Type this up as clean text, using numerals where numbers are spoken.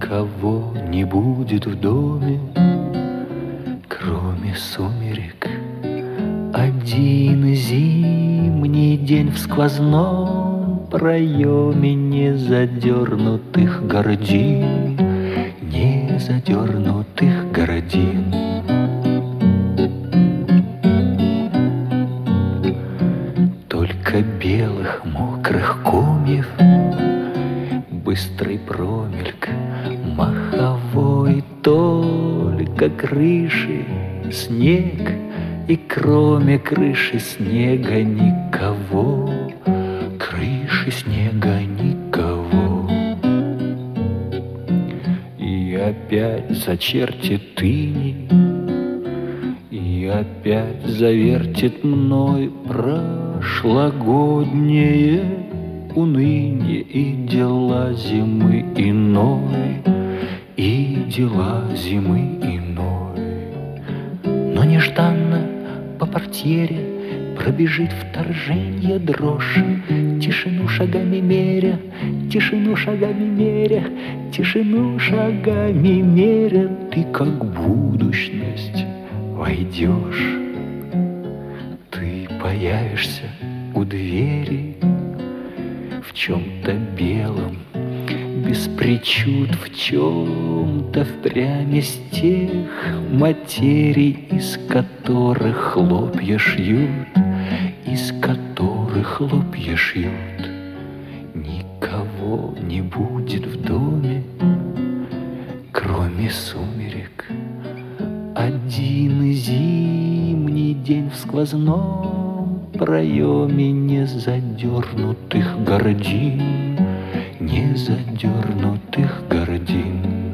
Никого не будет в доме, кроме сумерек. Один зимний день в сквозном проеме незадернутых гордин, незадернутых гордин. Только белых мокрых комьев быстрый промельк маховой, только крыши снег, и кроме крыши снега никого, крыши снега никого. И опять зачертит иней, и опять завертит мной прошлогоднее уныние и дела зимы иной, и дела зимы иной. Но нежданно по портьере пробежит вторженье дрожь, тишину шагами меря, тишину шагами меря, тишину шагами меря. Ты как будущность войдешь, ты появишься у двери в чем-то белом, без причуд, в чем-то впрямь из тех материй, из которых хлопья шьют, из которых хлопья шьют. Никого не будет в доме, кроме сумерек. Один зимний день в сквозном проеме незадернутых гордин, незадернутых гордин.